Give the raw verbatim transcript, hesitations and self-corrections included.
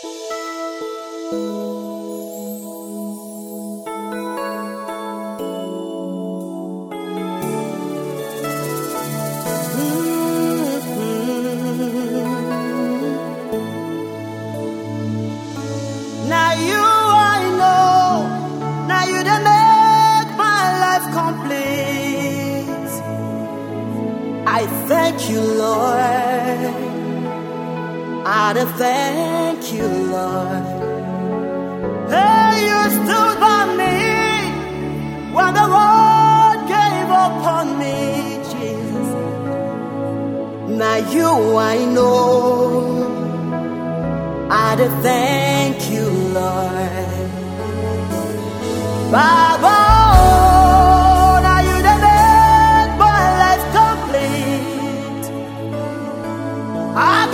Now you I know, now you done make my life complete. I thank you, Lord. I do thank you, Lord. Hey, you stood by me when the world gave up on me, Jesus. Now you I know, I do thank you, Lord. Baba, now you done make my life complete. I